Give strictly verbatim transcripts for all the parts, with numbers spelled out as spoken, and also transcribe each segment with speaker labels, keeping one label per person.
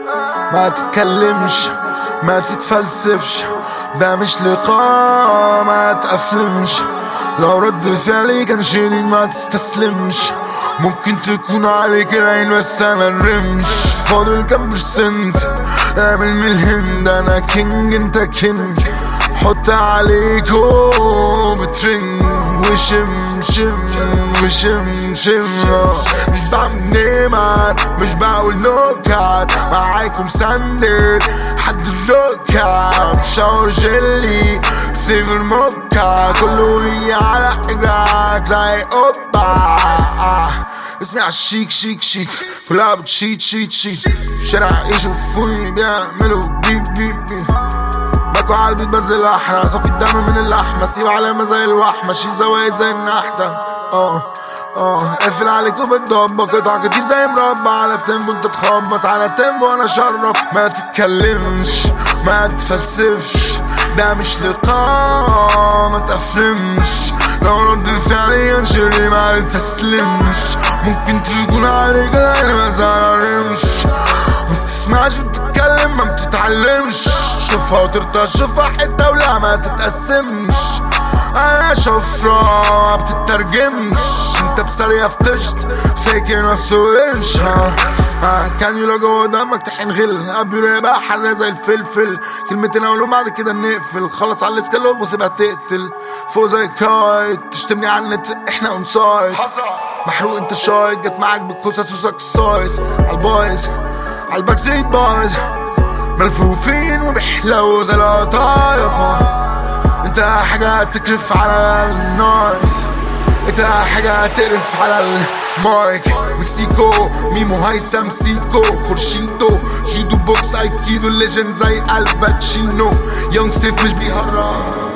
Speaker 1: ما تتكلمش ما تتفلسفش، ده مش لقاء ما تقفلمش. لو رد فعلي كان شديد ما تستسلمش، ممكن تكون عليك العين بس انا الرمش. فاضل كام برسنت اعمل من الهند، انا كينج انت كينج، حط عليكو بترنج وشم شم وشم شم. مش بعمل نيمار مش بقول نوكات، معاكم ساندر حد الركاب. شاور جيلي سيف الموكا كله بيجي على حجرك زي اوبا. اسمي عالشيك شيك شيك كلها بتشيت شيت شيت، في الشارع يشوفوني بيعملوا بيب بيب بيب. باكو عالبيت بنزل احرق صفي الدم من اللحمة، اسيب علامة زي الوحمة، شيل زوايد زي النحتة. اه اه قافل عليك وبتضبط قطع كتير زي مربع على التيمبو، انت تخبط على التيمبو وانا اشرف. ما تتكلمش ما تفلسفش، ده مش لقاء ما تفرمش. لو رد فعلي انشري ما تستسلمش، ممكن تكون عليك العين ما زعلمش. ما بتسمعش بتتكلم ما بتتعلمش، شوفها وترضى شوفها حتة ولا ما تتقسمش. انا شفرة ما بتترجمش، انت بسرية فتشت فاكر نفسه قرش. ها ها كان يلا جوه دمك تحين غل، قبل يبقى حرة زي الفلفل. كلمتين اقولهم بعد كده نقفل، خلص على الاسكالوب وسيبها تقتل. فوق زي كايت تشتمني على النت احنا اون سايد، محروق انت شايط جت معاك بالكوسة سوسك السايز. عالبايز عالباك ستريت بايز ملفوفين وبيحلو زي القطايف. انت حاجة تكرف على النار، انت حاجة تقرف على المايك. مكسيكو ميمو هيثم سيكو خورشيدو جيدو بوكس ايكيدو ليجند زي الباتشينو. يونج سيف مش بيهرب.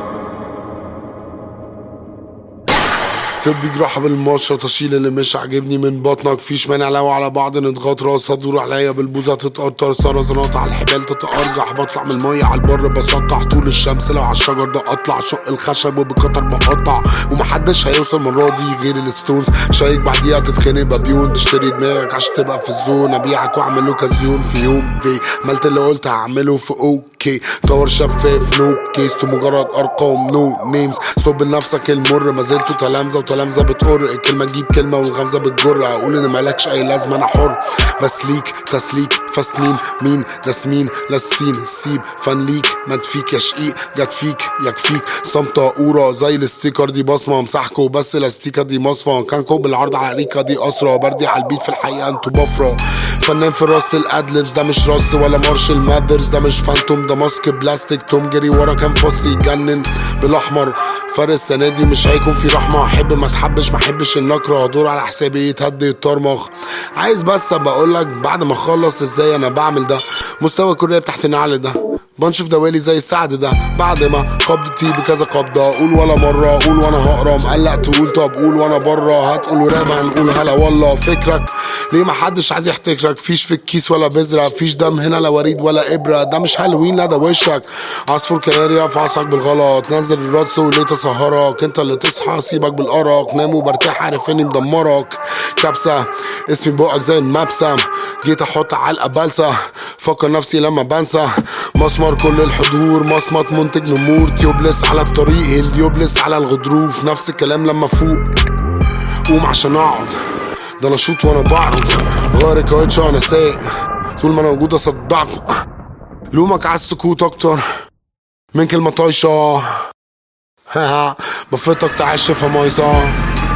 Speaker 2: طبي جراحة بالمشرة تشيل اللي مش عاجبني من بطنك. فيش مانع لو على بعض نضغط راسها تدور عليا بالبوزة تتقطر. سرطانات على الحبال تتأرجح، بطلع من المية على البر بسطح طول الشمس. لو على الشجر ده اطلع شق الخشب وبقطر بقطع، ومحدش هيوصل من راضي غير الستونز. شايك بعديها تتخنق بابيون، تشتري دماغك عشان تبقى في الزون. ابيعك واعمل له كازيون في يوم دي، ملت اللي قلت هعمله في اوكي. طور شفاف نو كيس تو مجرد ارقام نو نيمز. صب لنفسك المر ما زلتوا تلامذة وتلامذة بتقر. الكلمة تجيب كلمة والغمزة بتجر. اقول ان مالكش اي لازمة انا حر، بس ليك تسليك فاست مين مين لاسمين لاسين سيب فن ليك ما تفيك يا شقيق جت فيك يكفيك. صمتة قورة زي الستيكر دي بصمة مسحكو بس الاستيكة دي مصفى. كان كوب العرض على ريكا دي اسرة، بردي على البيت في الحقيقة انتو بفرة. فنان في راس الادلبس ده مش راس ولا مارشال ماذرز، ده مش فانتوم ده ماسك بلاستيك. توم جري ورا كان فص يجنن بالاحمر. فرق السنة دي مش هيكون في رحمة. احب ما تحبش ما احبش النكرة، دور على حسابي يتهد يتطرمخ. عايز بس ابقى اقولك بعد ما اخلص ازاي انا بعمل ده. مستوى كوريا تحت النعل ده بنشوف دوالي زي السعد ده. بعد ما قبضتي بكذا قبضة قول ولا مرة قول وانا هقرا. مقلق تقول طب قول وانا برا. هتقول راب هنقول هلا والله. فكرك ليه محدش عايز يحتكرك؟ فيش في الكيس ولا بذرة، فيش دم هنا لا وريد ولا ابرة. ده مش هالوين لا ده وشك. عصفور كناري في عصاك بالغلط. نزل الرادس وليه تسهرك؟ انت اللي تصحى سيبك بالارق. نام وبرتاح عارف اني مدمرك. كبسة اسمي بقك زي المبسم، جيت احط علقة بلسة. فكر نفسي لما بنسى. مسمار كل الحضور مصمت منتج نمور. تيوبلس على الطريق هنديوبلس على الغضروف. نفس الكلام لما فوق قوم عشان اقعد. ده انا شوط وانا بعرض غير الكاوتش وانا سايق. طول ما انا موجود اصدعكم. لومك على السكوت اكتر من كلمة طايشة. ها بفتك تعيش في مايصة.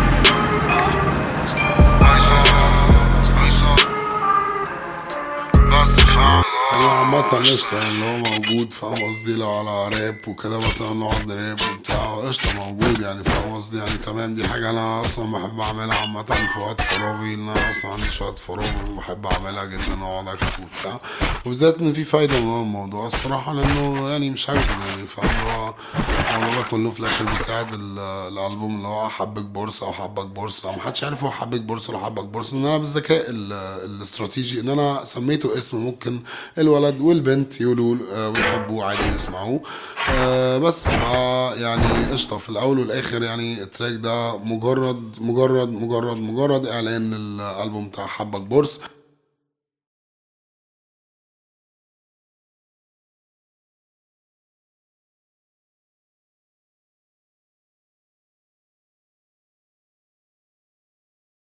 Speaker 2: انا عامة قشطة يعني اللي هو موجود فاهم قصدي. لو على راب وكده مثلا نقعد نراب وبتاع قشطة موجود يعني فاهم قصدي يعني تمام. دي حاجة انا اصلا بحب اعملها عامة في وقت فراغي. ان انا اصلا عندي شوية فراغ وبحب اعملها جدا واقعد اكتب وبتاع. وبالذات ان في فايدة من الموضوع الصراحة، لانه يعني مش هكذب يعني فاهم. هو الموضوع ده كله في الاخر بيساعد الالبوم اللي هو حبك بورصة او حبك بورصة. محدش عارف هو حبك بورصة ولا حبك بورصة. ان انا بالذكاء الاستراتيجي ان انا سميته اسم ممكن الولد والبنت يقولوا ويحبوا عادي يسمعوه. أه بس يعني قشطة في الاول والاخر يعني التراك ده مجرد مجرد مجرد مجرد اعلان الالبوم بتاع حبك بورس.